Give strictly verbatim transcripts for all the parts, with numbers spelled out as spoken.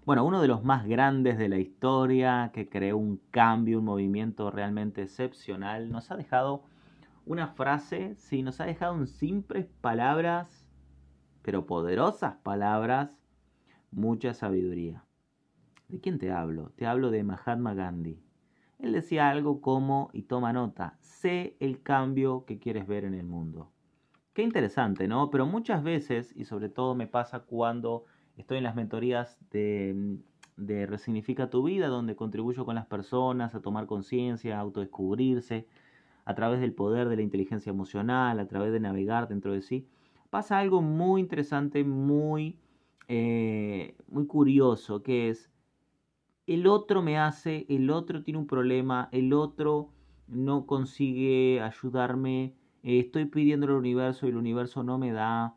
Bueno, uno de los más grandes de la historia, que creó un cambio, un movimiento realmente excepcional, nos ha dejado una frase, sí, nos ha dejado en simples palabras, pero poderosas palabras, mucha sabiduría. ¿De quién te hablo? Te hablo de Mahatma Gandhi. Él decía algo como, y toma nota, sé el cambio que quieres ver en el mundo. Qué interesante, ¿no? Pero muchas veces, y sobre todo me pasa cuando estoy en las mentorías de, de Resignifica tu vida, donde contribuyo con las personas a tomar conciencia, a autodescubrirse, a través del poder de la inteligencia emocional, a través de navegar dentro de sí, pasa algo muy interesante, muy, eh, muy curioso, que es el otro me hace, el otro tiene un problema, el otro no consigue ayudarme, eh, estoy pidiendo al universo y el universo no me da,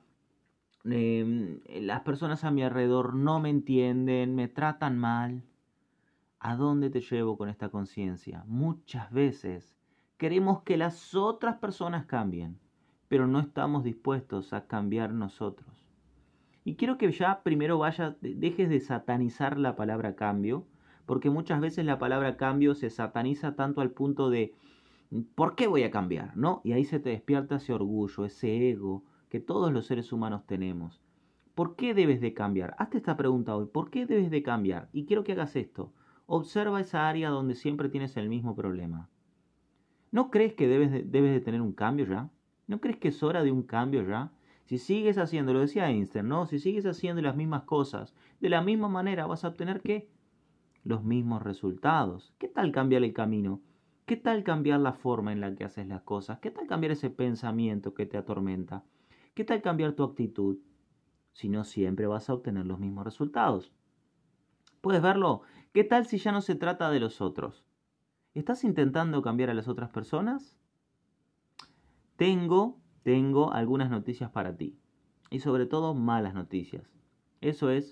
eh, las personas a mi alrededor no me entienden, me tratan mal. ¿A dónde te llevo con esta conciencia? Muchas veces queremos que las otras personas cambien, pero no estamos dispuestos a cambiar nosotros. Y quiero que ya primero vaya, dejes de satanizar la palabra cambio, porque muchas veces la palabra cambio se sataniza tanto al punto de ¿por qué voy a cambiar? ¿No? Y ahí se te despierta ese orgullo, ese ego que todos los seres humanos tenemos. ¿Por qué debes de cambiar? Hazte esta pregunta hoy. ¿Por qué debes de cambiar? Y quiero que hagas esto. Observa esa área donde siempre tienes el mismo problema. ¿No crees que debes de, debes de tener un cambio ya? ¿No crees que es hora de un cambio ya? Si sigues haciendo, lo decía Einstein, ¿no? Si sigues haciendo las mismas cosas, de la misma manera vas a obtener ¿qué? Los mismos resultados. ¿Qué tal cambiar el camino? ¿Qué tal cambiar la forma en la que haces las cosas? ¿Qué tal cambiar ese pensamiento que te atormenta? ¿Qué tal cambiar tu actitud? Si no, siempre vas a obtener los mismos resultados. ¿Puedes verlo? ¿Qué tal si ya no se trata de los otros? ¿Estás intentando cambiar a las otras personas? Tengo, tengo algunas noticias para ti. Y sobre todo malas noticias. Eso es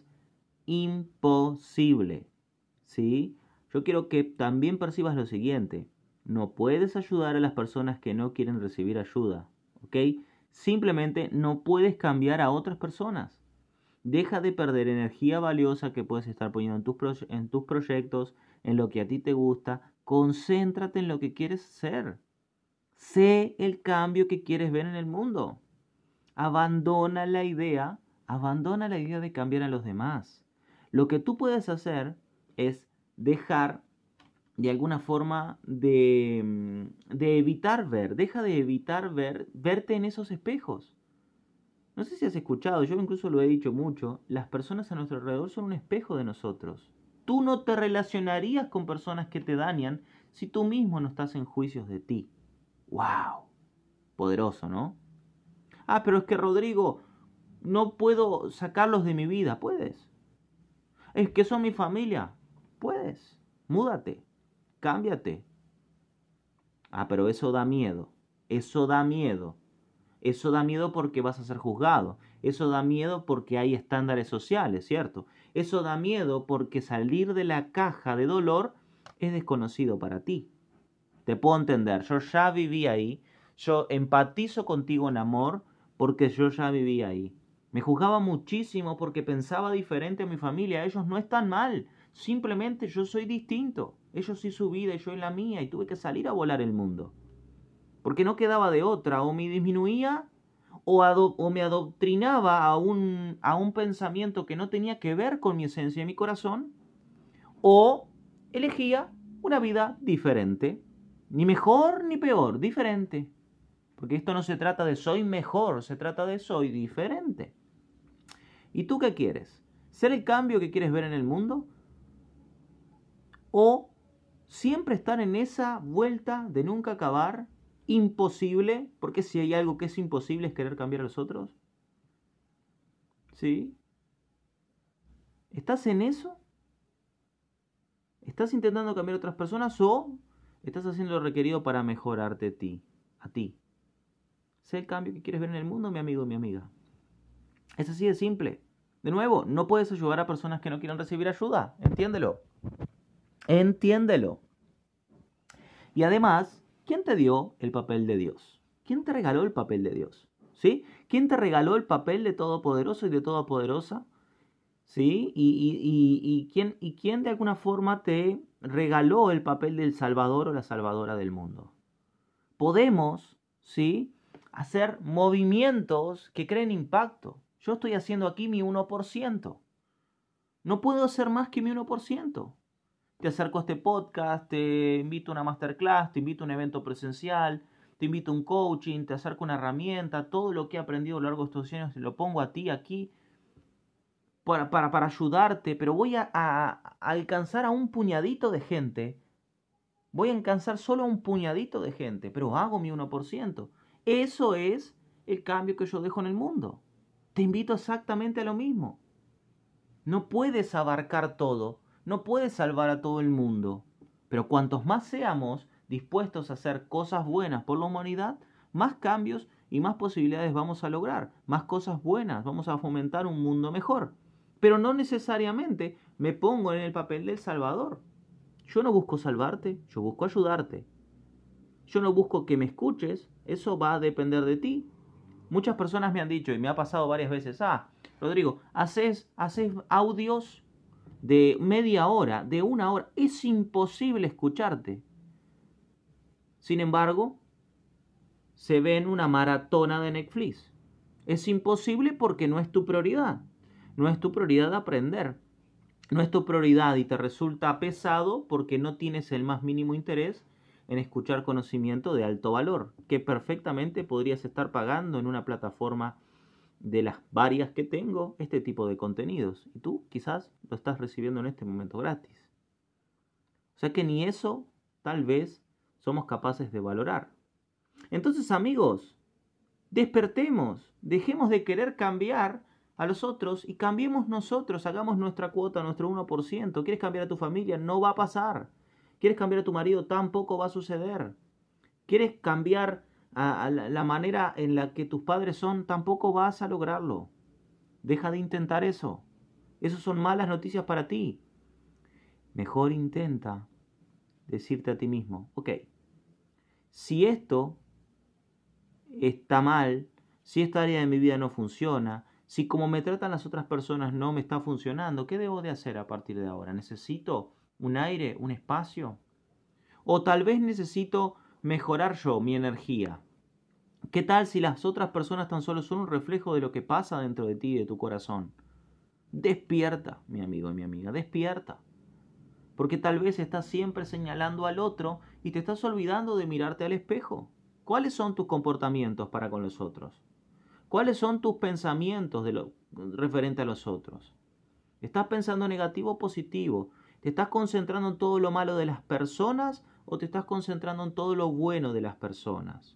imposible. ¿Sí? Yo quiero que también percibas lo siguiente. No puedes ayudar a las personas que no quieren recibir ayuda. ¿Ok? Simplemente no puedes cambiar a otras personas. Deja de perder energía valiosa que puedes estar poniendo en tus, pro- en tus proyectos, en lo que a ti te gusta. Concéntrate en lo que quieres ser. Sé el cambio que quieres ver en el mundo. Abandona la idea, abandona la idea de cambiar a los demás. Lo que tú puedes hacer es dejar de alguna forma de, mm, de evitar ver, deja de evitar ver, verte en esos espejos. No sé si has escuchado, yo incluso lo he dicho mucho, las personas a nuestro alrededor son un espejo de nosotros. Tú no te relacionarías con personas que te dañan si tú mismo no estás en juicios de ti. ¡Wow! Poderoso, ¿no? Ah, pero es que Rodrigo, no puedo sacarlos de mi vida. Puedes. Es que son mi familia. Puedes. Múdate. Cámbiate. Ah, pero eso da miedo. Eso da miedo. Eso da miedo porque vas a ser juzgado. Eso da miedo porque hay estándares sociales, ¿cierto? Eso da miedo porque salir de la caja de dolor es desconocido para ti. Te puedo entender. Yo ya viví ahí. Yo empatizo contigo en amor porque yo ya viví ahí. Me juzgaba muchísimo porque pensaba diferente a mi familia. Ellos no están mal. Simplemente yo soy distinto. Ellos sí su vida y yo en la mía. Y tuve que salir a volar el mundo. Porque no quedaba de otra. O me disminuía o, o me adoctrinaba a un, a un pensamiento que no tenía que ver con mi esencia y mi corazón. O elegía una vida diferente. Ni mejor ni peor, diferente. Porque esto no se trata de soy mejor, se trata de soy diferente. ¿Y tú qué quieres? ¿Ser el cambio que quieres ver en el mundo? ¿O siempre estar en esa vuelta de nunca acabar? Imposible, porque si hay algo que es imposible es querer cambiar a los otros. ¿Sí? ¿Estás en eso? ¿Estás intentando cambiar a otras personas o estás haciendo lo requerido para mejorarte a ti? A ti. Sé el cambio que quieres ver en el mundo, mi amigo y mi amiga. Es así de simple. De nuevo, no puedes ayudar a personas que no quieren recibir ayuda. Entiéndelo. Entiéndelo. Y además, ¿quién te dio el papel de Dios? ¿Quién te regaló el papel de Dios? ¿Sí? ¿Quién te regaló el papel de Todopoderoso y de Todopoderosa? ¿sí? Y, y, y, y, quién, y quién de alguna forma te regaló el papel del salvador o la salvadora del mundo. Podemos, ¿sí?, hacer movimientos que creen impacto. Yo estoy haciendo aquí mi uno por ciento. No puedo hacer más que mi uno por ciento. Te acerco a este podcast, te invito a una masterclass, te invito a un evento presencial, te invito a un coaching, te acerco una herramienta, todo lo que he aprendido a lo largo de estos años lo pongo a ti aquí para, para, para ayudarte, pero voy a, a, a alcanzar a un puñadito de gente. Voy a alcanzar solo a un puñadito de gente, pero hago mi uno por ciento. Eso es el cambio que yo dejo en el mundo. Te invito exactamente a lo mismo. No puedes abarcar todo, no puedes salvar a todo el mundo, pero cuantos más seamos dispuestos a hacer cosas buenas por la humanidad, más cambios y más posibilidades vamos a lograr, más cosas buenas, vamos a fomentar un mundo mejor. Pero no necesariamente me pongo en el papel del salvador. Yo no busco salvarte, yo busco ayudarte. Yo no busco que me escuches, eso va a depender de ti. Muchas personas me han dicho, y me ha pasado varias veces, ah, Rodrigo, haces, haces audios de media hora, de una hora, es imposible escucharte. Sin embargo, se ven una maratona de Netflix. Es imposible porque no es tu prioridad. No es tu prioridad aprender. No es tu prioridad y te resulta pesado porque no tienes el más mínimo interés en escuchar conocimiento de alto valor, que perfectamente podrías estar pagando en una plataforma de las varias que tengo este tipo de contenidos. Y tú quizás lo estás recibiendo en este momento gratis. O sea que ni eso tal vez somos capaces de valorar. Entonces, amigos, despertemos, dejemos de querer cambiar a los otros y cambiemos nosotros, hagamos nuestra cuota, nuestro uno por ciento. ¿Quieres cambiar a tu familia? No va a pasar. ¿Quieres cambiar a tu marido? Tampoco va a suceder. ¿Quieres cambiar a, a la, la manera en la que tus padres son? Tampoco vas a lograrlo. Deja de intentar eso. Esas son malas noticias para ti. Mejor intenta decirte a ti mismo, ok, si esto está mal, si esta área de mi vida no funciona, si como me tratan las otras personas no me está funcionando, ¿qué debo de hacer a partir de ahora? ¿Necesito un aire, un espacio? O tal vez necesito mejorar yo mi energía. ¿Qué tal si las otras personas tan solo son un reflejo de lo que pasa dentro de ti y de tu corazón? Despierta, mi amigo y mi amiga, despierta. Porque tal vez estás siempre señalando al otro y te estás olvidando de mirarte al espejo. ¿Cuáles son tus comportamientos para con los otros? ¿Cuáles son tus pensamientos de lo, referente a los otros? ¿Estás pensando negativo o positivo? ¿Te estás concentrando en todo lo malo de las personas o te estás concentrando en todo lo bueno de las personas?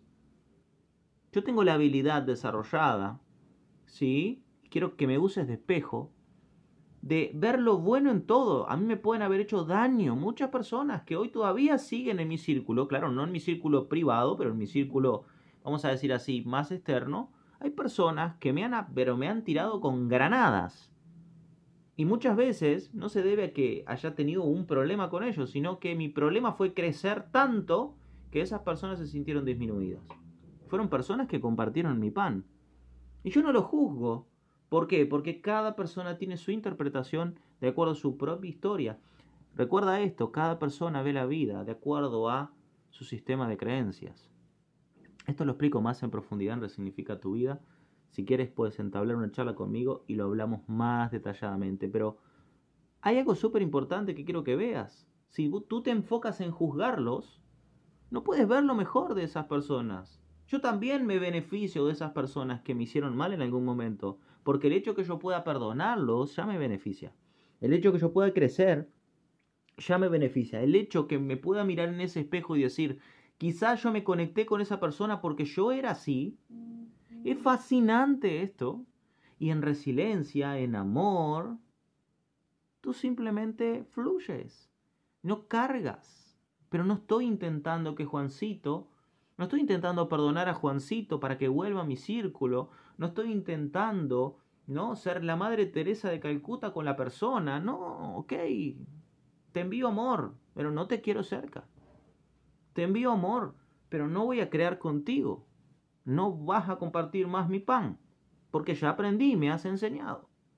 Yo tengo la habilidad desarrollada, ¿sí? Quiero que me uses de espejo, de ver lo bueno en todo. A mí me pueden haber hecho daño muchas personas que hoy todavía siguen en mi círculo, claro, no en mi círculo privado, pero en mi círculo, vamos a decir así, más externo. Hay personas que me han, pero me han tirado con granadas. Y muchas veces no se debe a que haya tenido un problema con ellos, sino que mi problema fue crecer tanto que esas personas se sintieron disminuidas. Fueron personas que compartieron mi pan. Y yo no lo juzgo. ¿Por qué? Porque cada persona tiene su interpretación de acuerdo a su propia historia. Recuerda esto, cada persona ve la vida de acuerdo a su sistema de creencias. Esto lo explico más en profundidad en Resignifica tu vida. Si quieres puedes entablar una charla conmigo y lo hablamos más detalladamente. Pero hay algo súper importante que quiero que veas. Si tú te enfocas en juzgarlos, no puedes ver lo mejor de esas personas. Yo también me beneficio de esas personas que me hicieron mal en algún momento, porque el hecho que yo pueda perdonarlos ya me beneficia. El hecho que yo pueda crecer ya me beneficia. El hecho que me pueda mirar en ese espejo y decir, quizás yo me conecté con esa persona porque yo era así. Es fascinante esto. Y en resiliencia, en amor, tú simplemente fluyes, no cargas. Pero no estoy intentando que Juancito, no estoy intentando perdonar a Juancito para que vuelva a mi círculo, no estoy intentando, ¿no?, ser la Madre Teresa de Calcuta con la persona. No, ok, te envío amor, pero no te quiero cerca. Te envío amor, pero no voy a crear contigo. No vas a compartir más mi pan, porque ya aprendí, me has enseñado.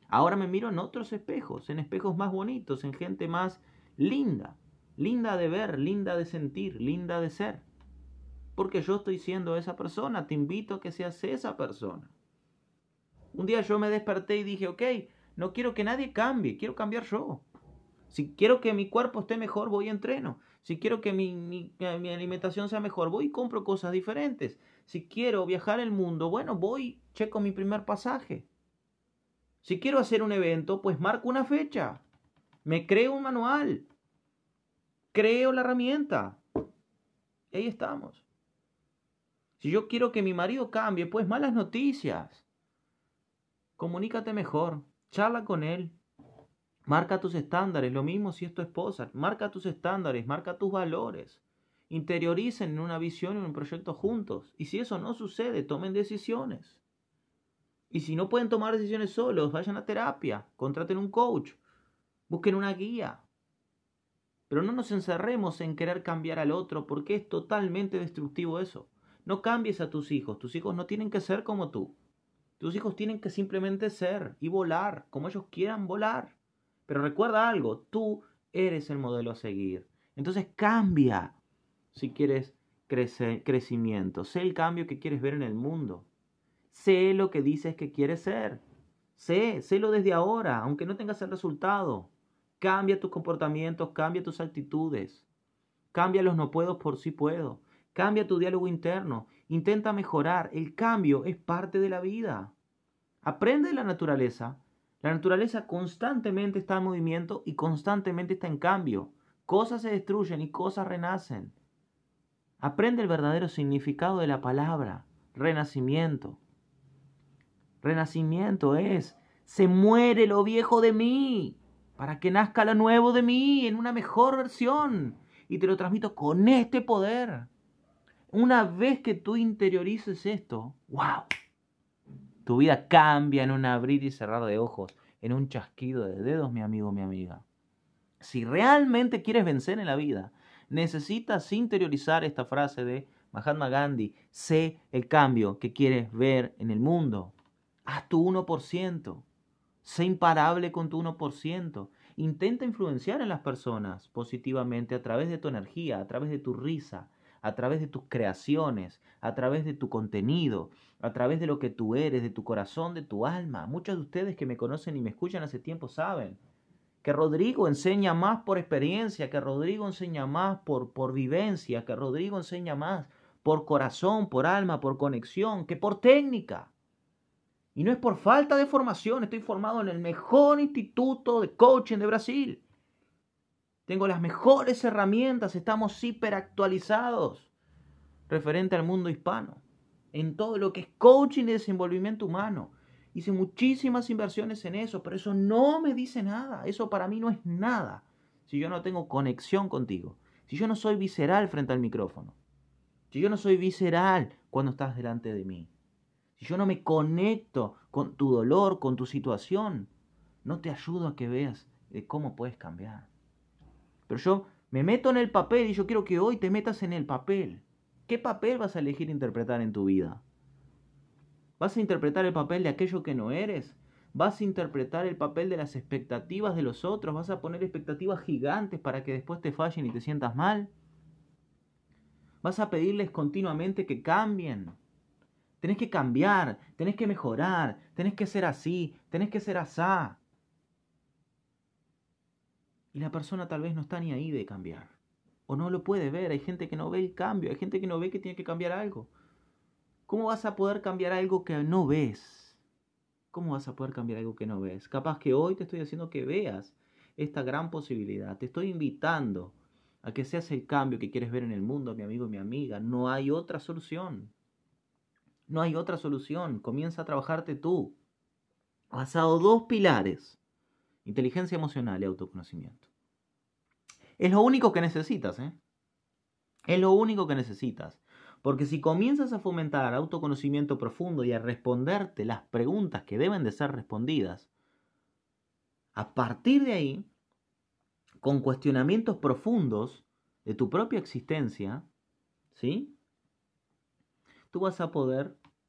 Ahora me miro en otros espejos, en espejos más bonitos, en gente más linda, linda de ver, linda de sentir, linda de ser. Porque yo estoy siendo esa persona, te invito a que seas esa persona. Un día yo me desperté y dije, ok, no quiero que nadie cambie, quiero cambiar yo. Si quiero que mi cuerpo esté mejor, voy y entreno. Si quiero que mi, mi, mi alimentación sea mejor, voy y compro cosas diferentes. Si quiero viajar el mundo, bueno, voy, checo mi primer pasaje. Si quiero hacer un evento, pues marco una fecha. Me creo un manual. Creo la herramienta. Y ahí estamos. Si yo quiero que mi marido cambie, pues malas noticias. Comunícate mejor. Charla con él. Marca tus estándares. Lo mismo si es tu esposa. Marca tus estándares. Marca tus valores. Interioricen en una visión y en un proyecto juntos. Y si eso no sucede, tomen decisiones. Y si no pueden tomar decisiones solos, vayan a terapia, contraten un coach, busquen una guía. Pero no nos encerremos en querer cambiar al otro, porque es totalmente destructivo eso. No cambies a tus hijos, tus hijos no tienen que ser como tú. Tus hijos tienen que simplemente ser y volar, como ellos quieran volar. Pero recuerda algo, tú eres el modelo a seguir. Entonces cambia si quieres crecer, crecimiento. Sé el cambio que quieres ver en el mundo. Sé lo que dices que quieres ser. Sé, sélo desde ahora, aunque no tengas el resultado. Cambia tus comportamientos, cambia tus actitudes. Cambia los no puedo por sí puedo. Cambia tu diálogo interno. Intenta mejorar. El cambio es parte de la vida. Aprende de la naturaleza. La naturaleza constantemente está en movimiento y constantemente está en cambio. Cosas se destruyen y cosas renacen. Aprende el verdadero significado de la palabra renacimiento. Renacimiento es, se muere lo viejo de mí para que nazca lo nuevo de mí en una mejor versión. Y te lo transmito con este poder. Una vez que tú interiorices esto, ¡wow! Tu vida cambia en un abrir y cerrar de ojos, en un chasquido de dedos, mi amigo, mi amiga. Si realmente quieres vencer en la vida, necesitas interiorizar esta frase de Mahatma Gandhi. Sé el cambio que quieres ver en el mundo. Haz tu uno por ciento. Sé imparable con tu uno por ciento. Intenta influenciar en las personas positivamente a través de tu energía, a través de tu risa, a través de tus creaciones, a través de tu contenido, a través de lo que tú eres, de tu corazón, de tu alma. Muchos de ustedes que me conocen y me escuchan hace tiempo saben que Rodrigo enseña más por experiencia, que Rodrigo enseña más por, por vivencia, que Rodrigo enseña más por corazón, por alma, por conexión, que por técnica. Y no es por falta de formación, estoy formado en el mejor instituto de coaching de Brasil. Tengo las mejores herramientas, estamos hiperactualizados referente al mundo hispano, en todo lo que es coaching y desenvolvimiento humano. Hice muchísimas inversiones en eso, pero eso no me dice nada, eso para mí no es nada, si yo no tengo conexión contigo, si yo no soy visceral frente al micrófono, si yo no soy visceral cuando estás delante de mí. Si yo no me conecto con tu dolor, con tu situación, no te ayudo a que veas de cómo puedes cambiar. Pero yo me meto en el papel y yo quiero que hoy te metas en el papel. ¿Qué papel vas a elegir interpretar en tu vida? ¿Vas a interpretar el papel de aquello que no eres? ¿Vas a interpretar el papel de las expectativas de los otros? ¿Vas a poner expectativas gigantes para que después te fallen y te sientas mal? ¿Vas a pedirles continuamente que cambien? Tenés que cambiar, tenés que mejorar, tenés que ser así, tenés que ser asá. Y la persona tal vez no está ni ahí de cambiar. O no lo puede ver, hay gente que no ve el cambio, hay gente que no ve que tiene que cambiar algo. ¿Cómo vas a poder cambiar algo que no ves? ¿Cómo vas a poder cambiar algo que no ves? Capaz que hoy te estoy haciendo que veas esta gran posibilidad. Te estoy invitando a que seas el cambio que quieres ver en el mundo, mi amigo y mi amiga. No hay otra solución. No hay otra solución. Comienza a trabajarte tú. Basado en dos pilares. Inteligencia emocional y autoconocimiento. Es lo único que necesitas, ¿eh? Es lo único que necesitas. Porque si comienzas a fomentar autoconocimiento profundo y a responderte las preguntas que deben de ser respondidas, a partir de ahí, con cuestionamientos profundos de tu propia existencia, ¿sí? Tú vas a poder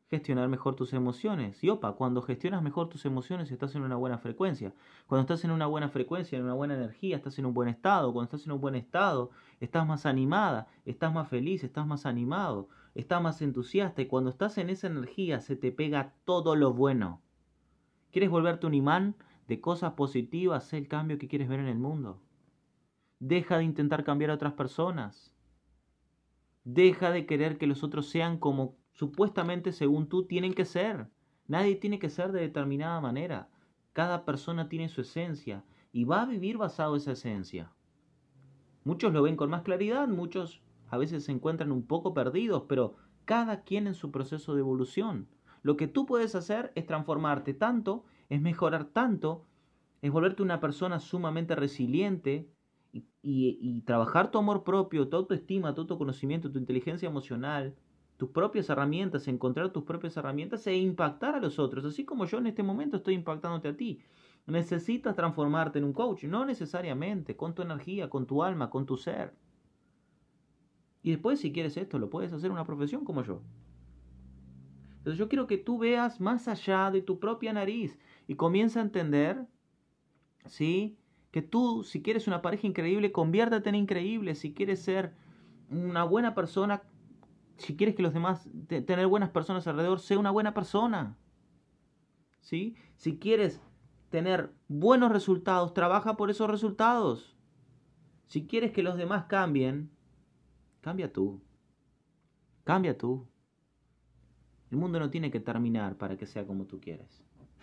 gestionar mejor tus emociones. Y opa, cuando gestionas mejor tus emociones estás en una buena frecuencia. Cuando estás en una buena frecuencia, en una buena energía, estás en un buen estado. Cuando estás en un buen estado, estás más animada, estás más feliz, estás más animado, estás más entusiasta. Y cuando estás en esa energía se te pega todo lo bueno. ¿Quieres volverte un imán de cosas positivas? Sé el cambio que quieres ver en el mundo. Deja de intentar cambiar a otras personas. Deja de querer que los otros sean como supuestamente según tú tienen que ser. Nadie tiene que ser de determinada manera. Cada persona tiene su esencia y va a vivir basado en esa esencia. Muchos lo ven con más claridad, muchos a veces se encuentran un poco perdidos, pero cada quien en su proceso de evolución. Lo que tú puedes hacer es transformarte tanto, es mejorar tanto, es volverte una persona sumamente resiliente, y, y, y trabajar tu amor propio, tu autoestima, tu autoconocimiento, tu inteligencia emocional, tus propias herramientas, encontrar tus propias herramientas e impactar a los otros, así como yo en este momento estoy impactándote a ti. Necesitas transformarte en un coach, no necesariamente, con tu energía, con tu alma, con tu ser. Y después, si quieres esto, lo puedes hacer una profesión como yo. Entonces yo quiero que tú veas más allá de tu propia nariz y comienza a entender, ¿sí?, que tú, si quieres una pareja increíble, conviértete en increíble. Si quieres ser una buena persona, si quieres que los demás, te, tener buenas personas alrededor, sé una buena persona. ¿Sí? Si quieres tener buenos resultados, trabaja por esos resultados. Si quieres que los demás cambien, cambia tú. Cambia tú. El mundo no tiene que terminar para que sea como tú quieres.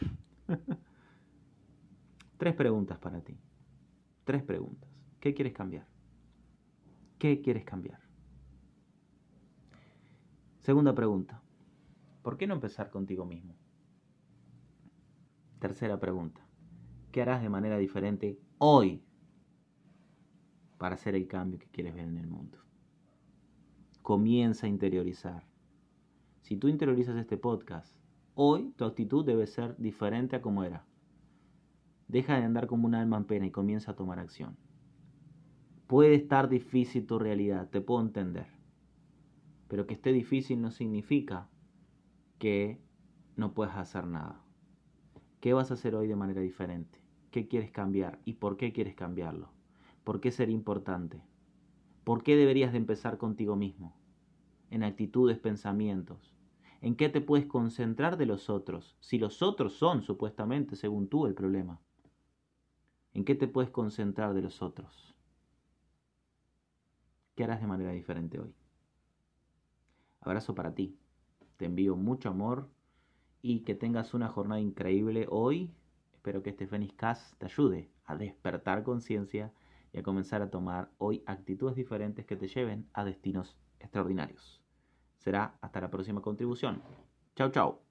Tres preguntas para ti. Tres preguntas. ¿Qué quieres cambiar? ¿Qué quieres cambiar? Segunda pregunta. ¿Por qué no empezar contigo mismo? Tercera pregunta. ¿Qué harás de manera diferente hoy para hacer el cambio que quieres ver en el mundo? Comienza a interiorizar. Si tú interiorizas este podcast, hoy tu actitud debe ser diferente a como era. Deja de andar como un alma en pena y comienza a tomar acción. Puede estar difícil tu realidad, te puedo entender. Pero que esté difícil no significa que no puedas hacer nada. ¿Qué vas a hacer hoy de manera diferente? ¿Qué quieres cambiar? ¿Y por qué quieres cambiarlo? ¿Por qué sería importante? ¿Por qué deberías de empezar contigo mismo? En actitudes, pensamientos. ¿En qué te puedes concentrar de los otros? Si los otros son, supuestamente, según tú, el problema. ¿En qué te puedes concentrar de los otros? ¿Qué harás de manera diferente hoy? Abrazo para ti. Te envío mucho amor y que tengas una jornada increíble hoy. Espero que este Fénix Cast te ayude a despertar conciencia y a comenzar a tomar hoy actitudes diferentes que te lleven a destinos extraordinarios. Será hasta la próxima contribución. Chau, chau.